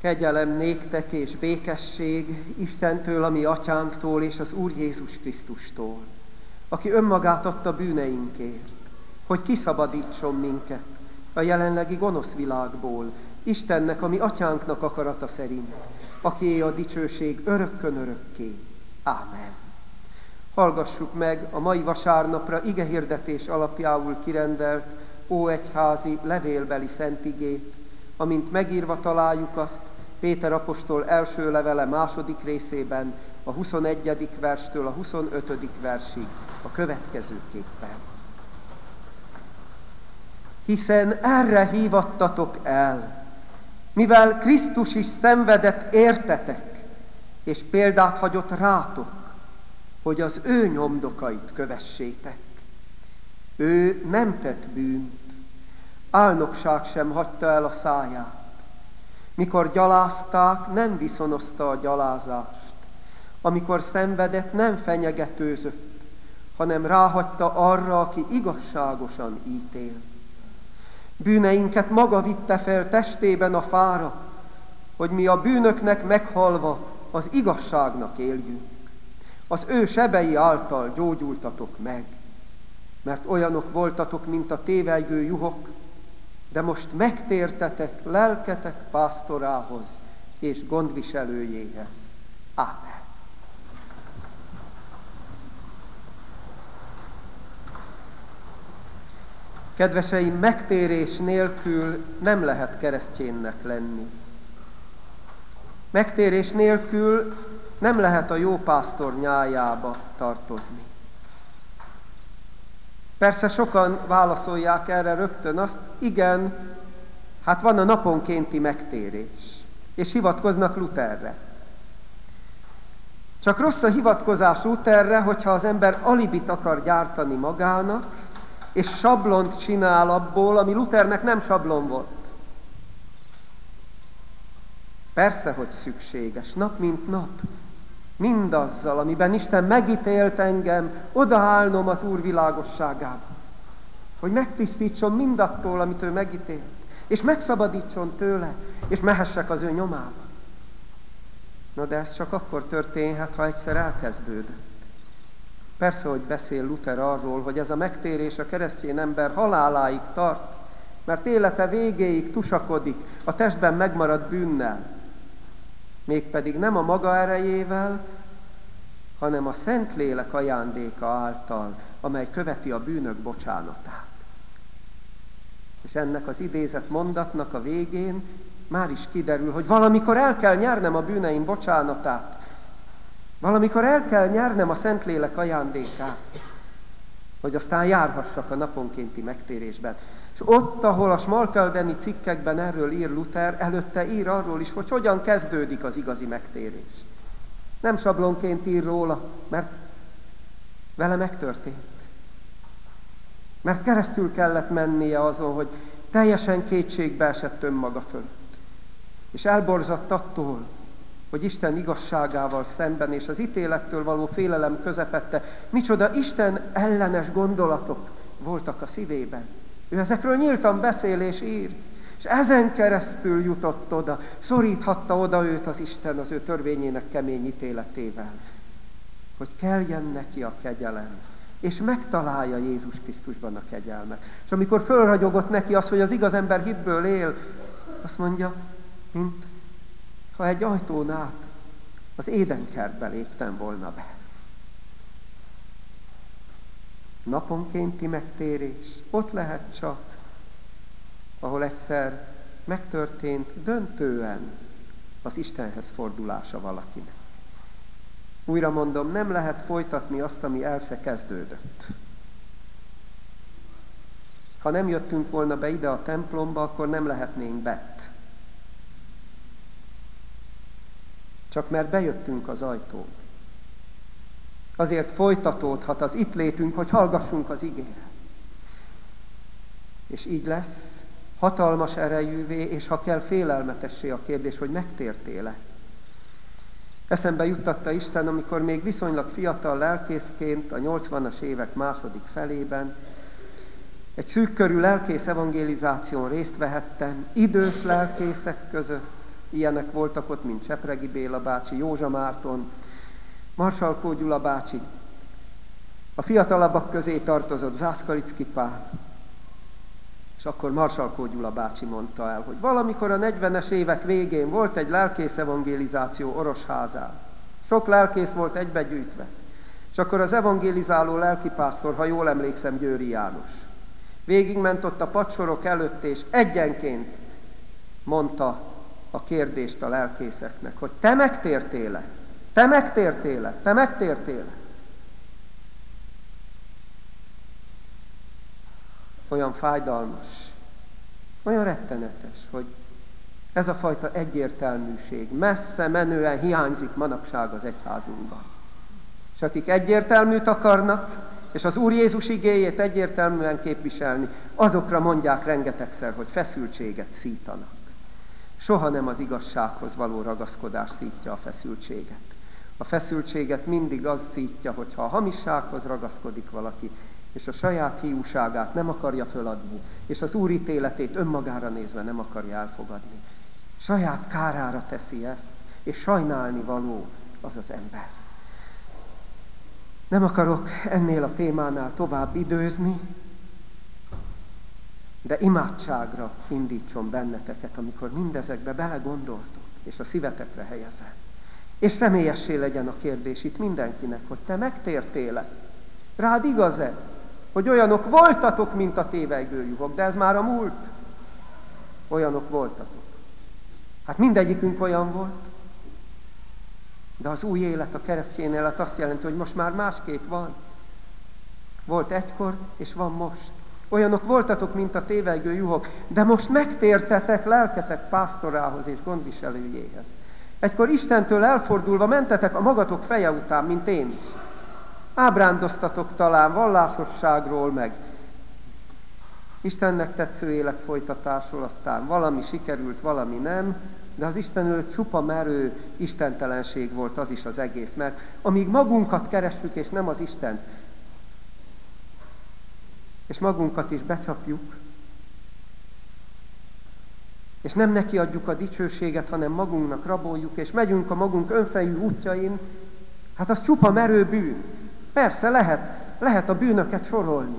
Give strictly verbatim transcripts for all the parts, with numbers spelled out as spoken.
Kegyelem néktek és békesség Istentől, a mi atyánktól és az Úr Jézus Krisztustól, aki önmagát adta bűneinkért, hogy kiszabadítson minket a jelenlegi gonosz világból, Istennek, a mi atyánknak akarata szerint, akié a dicsőség örökkön örökké. Ámen. Hallgassuk meg a mai vasárnapra igehirdetés alapjául kirendelt óegyházi levélbeli szentigét, amint megírva találjuk azt Péter apostol első levele második részében, a huszonegyedik verstől a huszonötödik versig a következőképpen. Hiszen erre hívattatok el, mivel Krisztus is szenvedett értetek, és példát hagyott rátok, hogy az ő nyomdokait kövessétek. Ő nem tett bűnt, álnokság sem hagyta el a száját. Mikor gyalázták, nem viszonozta a gyalázást. Amikor szenvedett, nem fenyegetőzött, hanem ráhagyta arra, aki igazságosan ítél. Bűneinket maga vitte fel testében a fára, hogy mi a bűnöknek meghalva az igazságnak éljünk. Az ő sebei által gyógyultatok meg, mert olyanok voltatok, mint a tévelygő juhok, de most megtértetek lelketek pásztorához és gondviselőjéhez. Ámen. Kedveseim, megtérés nélkül nem lehet kereszténynek lenni. Megtérés nélkül nem lehet a jó pásztor nyájába tartozni. Persze sokan válaszolják erre rögtön azt, igen, hát van a naponkénti megtérés, és hivatkoznak Lutherre. Csak rossz a hivatkozás Lutherre, hogyha az ember alibit akar gyártani magának, és sablont csinál abból, ami Luthernek nem sablon volt. Persze, hogy szükséges, nap mint nap, mindazzal, amiben Isten megítélt engem, odaállnom az Úr világosságába, hogy megtisztítson mindattól, amit ő megítélt, és megszabadítson tőle, és mehessek az ő nyomába. Na de ez csak akkor történhet, ha egyszer elkezdődött. Persze, hogy beszél Luther arról, hogy ez a megtérés a keresztény ember haláláig tart, mert élete végéig tusakodik a testben megmaradt bűnnel, mégpedig nem a maga erejével, hanem a Szentlélek ajándéka által, amely követi a bűnök bocsánatát. És ennek az idézett mondatnak a végén már is kiderül, hogy valamikor el kell nyernem a bűneim bocsánatát, valamikor el kell nyernem a Szentlélek ajándékát, hogy aztán járhassak a naponkénti megtérésben. És ott, ahol a smalkaldeni cikkekben erről ír Luther, előtte ír arról is, hogy hogyan kezdődik az igazi megtérés. Nem sablonként ír róla, mert vele megtörtént. Mert keresztül kellett mennie azon, hogy teljesen kétségbe esett önmaga fölött. És elborzadt attól, hogy Isten igazságával szemben és az ítélettől való félelem közepette micsoda Isten ellenes gondolatok voltak a szívében. Ő ezekről nyíltan beszél és ír, és ezen keresztül jutott oda, szoríthatta oda őt az Isten az ő törvényének kemény ítéletével, hogy keljen neki a kegyelem, és megtalálja Jézus Krisztusban a kegyelmet. És amikor fölragyogott neki az, hogy az igaz ember hitből él, azt mondja, mint ha egy ajtón át az édenkertbe léptem volna be. Naponkénti megtérés ott lehet csak, ahol egyszer megtörtént döntően az Istenhez fordulása valakinek. Újra mondom, nem lehet folytatni azt, ami el se kezdődött. Ha nem jöttünk volna be ide a templomba, akkor nem lehetnénk bent. Csak mert bejöttünk az ajtón. Azért folytatódhat az itt létünk, hogy hallgassunk az igére. És így lesz hatalmas erejűvé, és ha kell félelmetessé a kérdés, hogy megtértél-e. Eszembe juttatta Isten, amikor még viszonylag fiatal lelkészként a nyolcvanas évek második felében egy szűk körű lelkész evangelizáción részt vehettem, idős lelkészek között, Ilyenek voltak ott, mint Csepregi Béla bácsi, Józsa Márton, Marsalkó Gyula bácsi. A fiatalabbak közé tartozott Zászkalicki Pál. És akkor Marsalkó Gyula bácsi mondta el, hogy valamikor a negyvenes évek végén volt egy lelkész evangelizáció Orosházán. Sok lelkész volt egybegyűjtve. És akkor az evangélizáló lelkipásztor, ha jól emlékszem, Győri János. Végigment ott a padsorok előtt, és egyenként mondta a kérdést a lelkészeknek, hogy te megtértél-e? Te megtértél-e? Te megtértél-e? Olyan fájdalmas, olyan rettenetes, hogy ez a fajta egyértelműség messze menően hiányzik manapság az egyházunkban. És akik egyértelműt akarnak, és az Úr Jézus igéjét egyértelműen képviselni, azokra mondják rengetegszer, hogy feszültséget szítanak. Soha nem az igazsághoz való ragaszkodás szítja a feszültséget. A feszültséget mindig az szítja, hogyha a hamissághoz ragaszkodik valaki, és a saját hiúságát nem akarja föladni, és az Úr ítéletét önmagára nézve nem akarja elfogadni. Saját kárára teszi ezt, és sajnálni való az az ember. Nem akarok ennél a témánál tovább időzni, de imádságra indítson benneteket, amikor mindezekbe belegondoltok, és a szívetekre helyezem. És személyessé legyen a kérdés itt mindenkinek, hogy te megtértél-e? Rád igaz-e, hogy olyanok voltatok, mint a tévegő juhok, de ez már a múlt. Olyanok voltatok. Hát mindegyikünk olyan volt. De az új élet, a keresztény élet azt jelenti, hogy most már másképp van. Volt egykor, és van most. Olyanok voltatok, mint a tévegő juhok, de most megtértetek lelketek pásztorához és gondviselőjéhez. Egykor Istentől elfordulva mentetek a magatok feje után, mint én is. Ábrándoztatok talán vallásosságról, meg Istennek tetsző élet folytatásról, aztán valami sikerült, valami nem, de az Istenről csupa merő istentelenség volt az is az egész, mert amíg magunkat keressük, és nem az Istent, és magunkat is becsapjuk, és nem neki adjuk a dicsőséget, hanem magunknak raboljuk, és megyünk a magunk önfejű útjain, hát az csupa merő bűn. Persze lehet, lehet a bűnöket sorolni,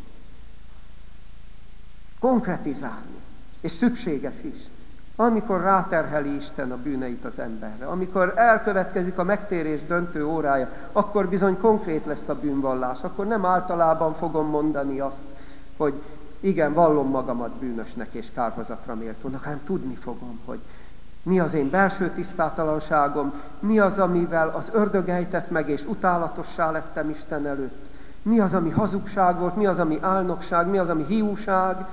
konkretizálni, és szükséges is. Amikor ráterheli Isten a bűneit az emberre, amikor elkövetkezik a megtérés döntő órája, akkor bizony konkrét lesz a bűnvallás, akkor nem általában fogom mondani azt, hogy igen, vallom magamat bűnösnek és kárhozatra méltónak, hanem tudni fogom, hogy mi az én belső tisztátalanságom, mi az, amivel az ördög ejtett meg, és utálatossá lettem Isten előtt, mi az, ami hazugság volt, mi az, ami álnokság, mi az, ami hiúság.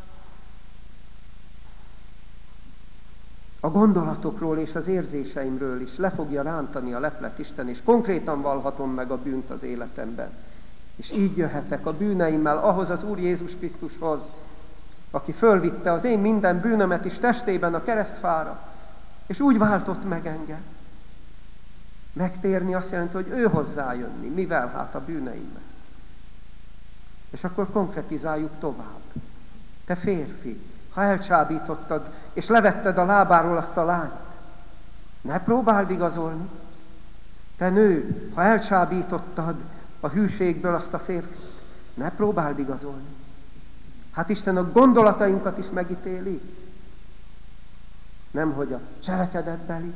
A gondolatokról és az érzéseimről is le fogja rántani a leplet Isten, és konkrétan vallhatom meg a bűnt az életemben. És így jöhetek a bűneimmel ahhoz az Úr Jézus Krisztushoz, aki fölvitte az én minden bűnömet is testében a keresztfára, és úgy váltott meg engem. Megtérni azt jelenti, hogy ő hozzájönni, mivel hát a bűneimmel. És akkor konkretizáljuk tovább. Te férfi, ha elcsábítottad, és levetted a lábáról azt a lányt, ne próbáld igazolni. Te nő, ha elcsábítottad a hűségből azt a férfit, ne próbáld igazolni. Hát Isten a gondolatainkat is megítéli, nemhogy a cselekedetbeli,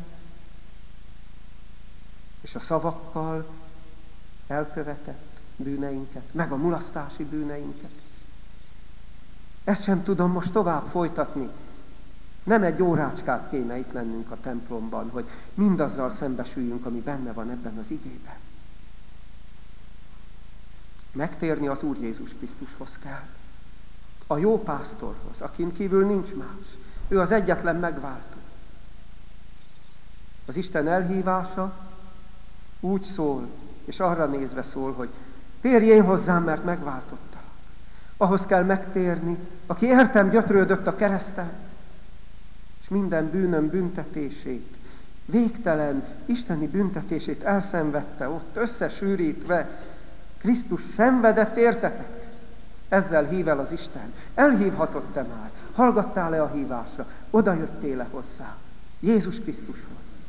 és a szavakkal elkövetett bűneinket, meg a mulasztási bűneinket. Ezt sem tudom most tovább folytatni. Nem egy órácskát kéne itt lennünk a templomban, hogy mindazzal szembesüljünk, ami benne van ebben az igében. Megtérni az Úr Jézus Krisztushoz kell. A jó pásztorhoz, akin kívül nincs más. Ő az egyetlen megváltó. Az Isten elhívása úgy szól, és arra nézve szól, hogy térj én hozzám, mert megváltottalak. Ahhoz kell megtérni, aki értem gyötrődött a kereszten, és minden bűnöm büntetését, végtelen isteni büntetését elszenvedte ott, összesűrítve, Krisztus szenvedett, értetek? Ezzel hív el az Isten. Elhívhatott te már. Hallgattál-e a hívásra? Oda jöttél-e hozzá? Jézus Krisztushoz.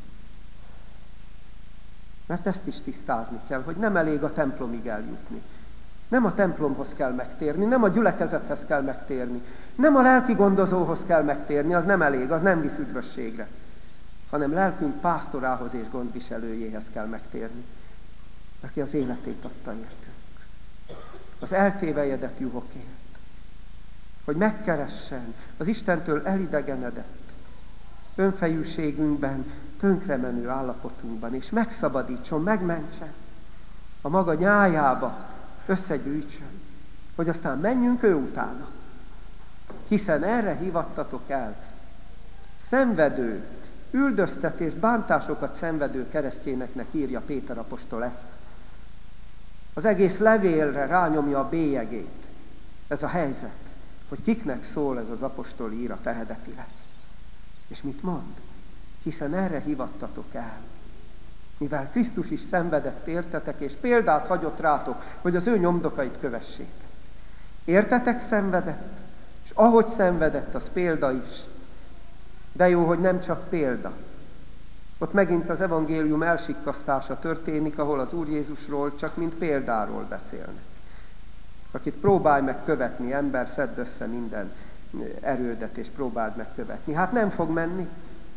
Mert ezt is tisztázni kell, hogy nem elég a templomig eljutni. Nem a templomhoz kell megtérni, nem a gyülekezethez kell megtérni, nem a lelki gondozóhoz kell megtérni, az nem elég, az nem visz üdvösségre, hanem lelkünk pásztorához és gondviselőjéhez kell megtérni, aki az életét adta értünk. Az eltévejedett juhokért, hogy megkeressen az Istentől elidegenedett önfejűségünkben, tönkremenő állapotunkban, és megszabadítson, megmentsen, a maga nyájába összegyűjtsön, hogy aztán menjünk ő utána. Hiszen erre hívattatok el, szenvedő, üldöztetés, bántásokat szenvedő keresztényeknek írja Péter apostol ezt. Az egész levélre rányomja a bélyegét. Ez a helyzet, hogy kiknek szól ez az apostol írat eredetileg. És mit mond? Hiszen erre hívattatok el. Mivel Krisztus is szenvedett értetek, és példát hagyott rátok, hogy az ő nyomdokait kövessétek. Értetek szenvedett, és ahogy szenvedett, az példa is. De jó, hogy nem csak példa. Ott megint az evangélium elsikkasztása történik, ahol az Úr Jézusról csak mint példáról beszélnek. Akit próbálj meg követni, ember, szedd össze minden erődet, és próbáld meg követni. Hát nem fog menni.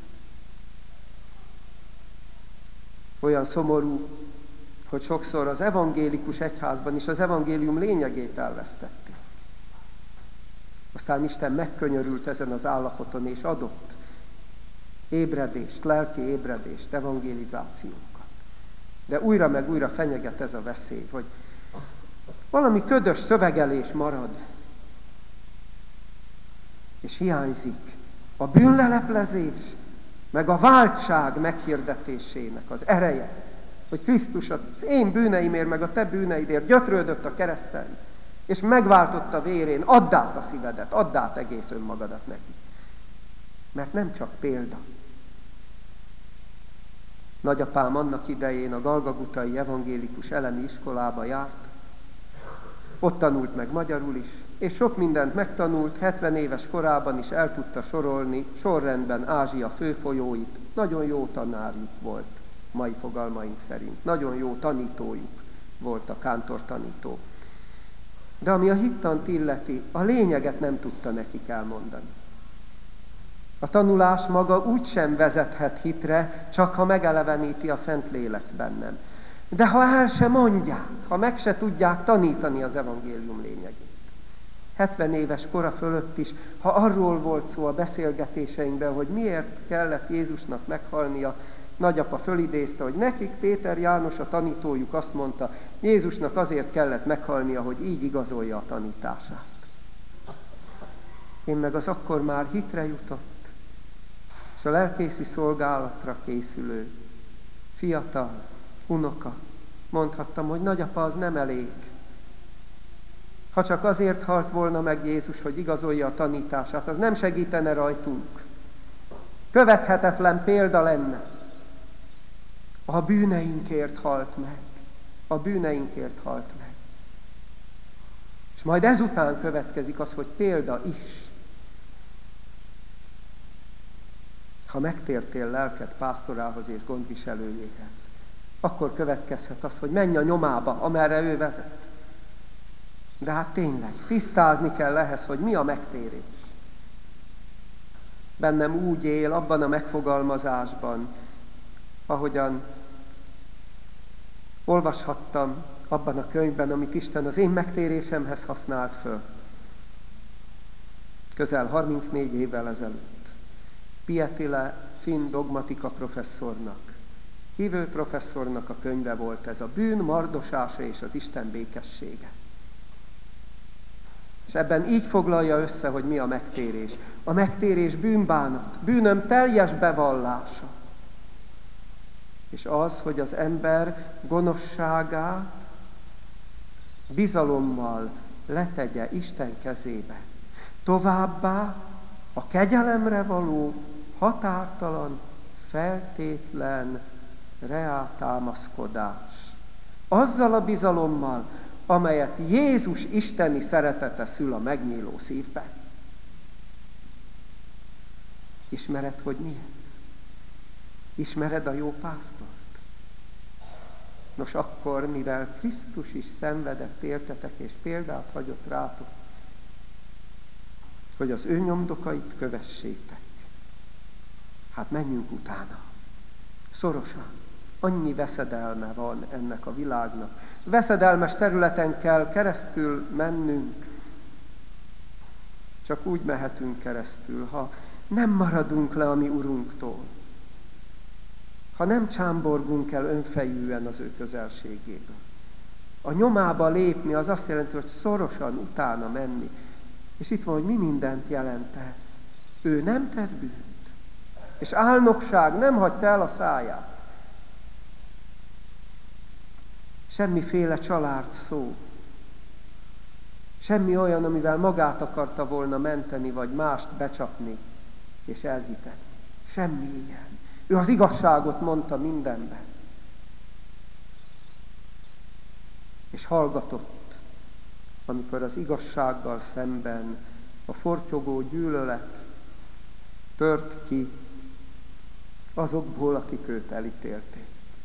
Olyan szomorú, hogy sokszor az evangélikus egyházban is az evangélium lényegét elvesztették. Aztán Isten megkönyörült ezen az állapoton, és adott ébredést, lelki ébredést, evangelizációkat. De újra meg újra fenyeget ez a veszély, hogy valami ködös szövegelés marad, és hiányzik a bűnleleplezés, meg a váltság meghirdetésének az ereje, hogy Krisztus az én bűneimért, meg a te bűneidért gyötrődött a kereszten, és megváltotta vérén, add át a szívedet, add át egész önmagadat neki. Mert nem csak példa. Nagyapám annak idején a galgagutai evangélikus elemi iskolába járt, ott tanult meg magyarul is, és sok mindent megtanult, hetven éves korában is el tudta sorolni sorrendben Ázsia főfolyóit. Nagyon jó tanárjuk volt, mai fogalmaink szerint. Nagyon jó tanítójuk volt a kántor tanító. De ami a hittant illeti, a lényeget nem tudta nekik elmondani. A tanulás maga úgysem vezethet hitre, csak ha megeleveníti a Szentlélek bennem. De ha el se mondják, ha meg se tudják tanítani az evangélium lényegét. hetven éves kora fölött is, ha arról volt szó a beszélgetéseinkben, hogy miért kellett Jézusnak meghalnia, nagyapa fölidézte, hogy nekik Péter János, a tanítójuk azt mondta, Jézusnak azért kellett meghalnia, hogy így igazolja a tanítását. Én meg az akkor már hitre jutott, és a lelkészi szolgálatra készülő fiatal unoka, mondhattam, hogy nagyapa, az nem elég. Ha csak azért halt volna meg Jézus, hogy igazolja a tanítását, az nem segítene rajtunk. Követhetetlen példa lenne. A bűneinkért halt meg. A bűneinkért halt meg. És majd ezután következik az, hogy példa is. Ha megtértél lelked pásztorához és gondviselőjéhez, akkor következhet az, hogy menj a nyomába, amerre ő vezet. De hát tényleg, tisztázni kell ehhez, hogy mi a megtérés. Bennem úgy él, abban a megfogalmazásban, ahogyan olvashattam abban a könyvben, amit Isten az én megtérésemhez használt föl. Közel harmincnégy évvel ezelőtt. Pietile finn dogmatika professzornak, hívő professzornak a könyve volt ez, a bűn mardosása és az Isten békessége. És ebben így foglalja össze, hogy mi a megtérés. A megtérés bűnbánat, bűnöm teljes bevallása. És az, hogy az ember gonoszságát bizalommal letegye Isten kezébe. Továbbá a kegyelemre való, határtalan, feltétlen reáltámaszkodás. Azzal a bizalommal, amelyet Jézus isteni szeretete szül a megnyíló szívben. Ismered, hogy mi ez? Ismered a jó pásztort? Nos, akkor, mivel Krisztus is szenvedett értetek, és példát hagyott rátok, hogy az ő nyomdokait kövessétek, hát menjünk utána. Szorosan. Annyi veszedelme van ennek a világnak. Veszedelmes területen kell keresztül mennünk. Csak úgy mehetünk keresztül, ha nem maradunk le a mi Urunktól. Ha nem csámborgunk el önfejűen az ő közelségéből. A nyomába lépni az azt jelenti, hogy szorosan utána menni. És itt van, hogy mi mindent jelent ez. Ő nem tett bűnt. És álnokság nem hagyta el a száját. Semmiféle család szó. Semmi olyan, amivel magát akarta volna menteni, vagy mást becsapni és elhitetni. Semmi ilyen. Ő az igazságot mondta mindenben. És hallgatott, amikor az igazsággal szemben a fortyogó gyűlölet tört ki azokból, akik őt elítélték.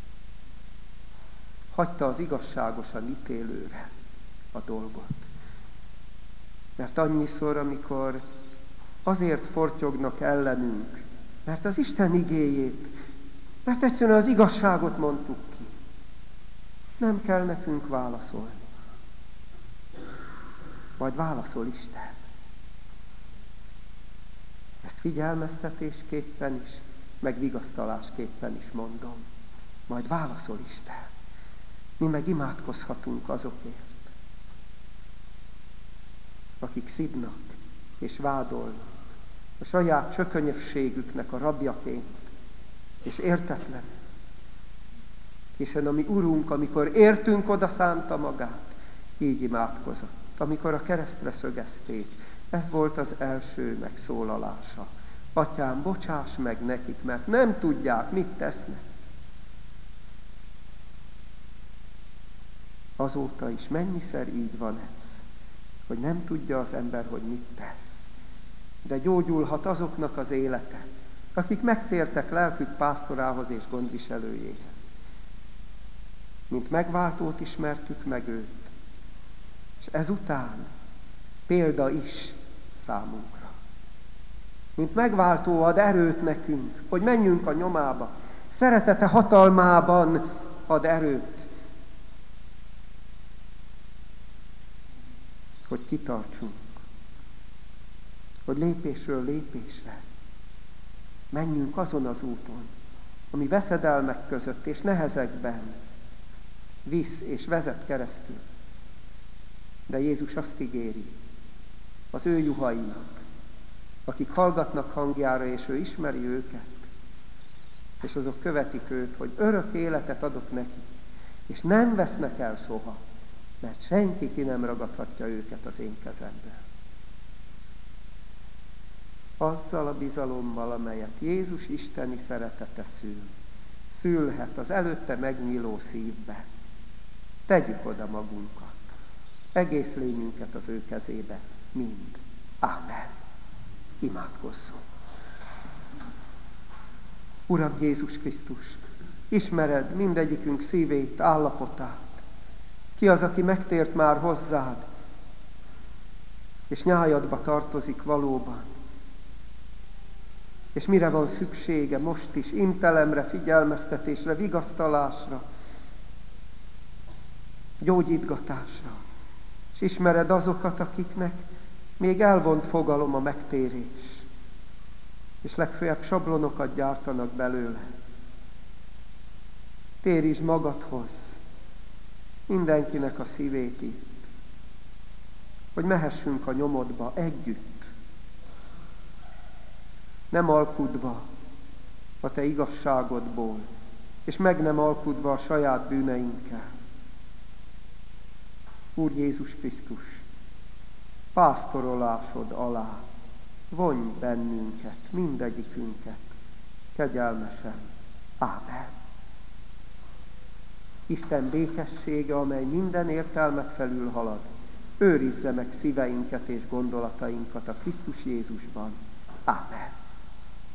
Hagyta az igazságosan ítélőre a dolgot. Mert annyiszor, amikor azért fortyognak ellenünk, mert az Isten igéjét, mert egyszerűen az igazságot mondtuk ki, nem kell nekünk válaszolni. Majd válaszol Isten. Ezt figyelmeztetésképpen is, meg vigasztalásképpen is mondom. Majd válaszol Isten. Mi meg imádkozhatunk azokért, akik szidnak és vádolnak a saját csökönyösségüknek a rabjaként, és értetlen. Hiszen a mi Urunk, amikor értünk, oda szánta magát, így imádkozott. Amikor a keresztre szögezték, ez volt az első megszólalása. Atyám, bocsáss meg nekik, mert nem tudják, mit tesznek. Azóta is mennyiszer így van ez, hogy nem tudja az ember, hogy mit tesz. De gyógyulhat azoknak az élete, akik megtértek lelkük pásztorához és gondviselőjéhez. Mint megváltót ismertük meg őt, és ezután példa is számunkra. Mint megváltó ad erőt nekünk, hogy menjünk a nyomába. Szeretete hatalmában ad erőt, hogy kitartsunk, hogy lépésről lépésre menjünk azon az úton, ami veszedelmek között és nehezekben visz és vezet keresztül. De Jézus azt ígéri az ő juhainak, akik hallgatnak hangjára, és ő ismeri őket, és azok követik őt, hogy örök életet adok nekik, és nem vesznek el soha, mert senki ki nem ragadhatja őket az én kezemből. Azzal a bizalommal, amelyet Jézus isteni szeretete szül, szülhet az előtte megnyíló szívbe. Tegyük oda magunkat, egész lényünket az ő kezébe, mind. Ámen. Imádkozzunk. Uram Jézus Krisztus, ismered mindegyikünk szívét, állapotát. Ki az, aki megtért már hozzád, és nyájadba tartozik valóban. És mire van szüksége most is? Intelemre, figyelmeztetésre, vigasztalásra, gyógyítgatásra. És ismered azokat, akiknek még elvont fogalom a megtérés, és legfeljebb sablonokat gyártanak belőle. Térítsd magadhoz mindenkinek a szívét itt, hogy mehessünk a nyomodba együtt, nem alkudva a te igazságodból, és meg nem alkudva a saját bűneinkkel. Úr Jézus Krisztus, pásztorolásod alá vonj bennünket, mindegyikünket, kegyelmesen. Ámen. Isten békessége, amely minden értelmet felül halad, őrizze meg szíveinket és gondolatainkat a Krisztus Jézusban. Ámen.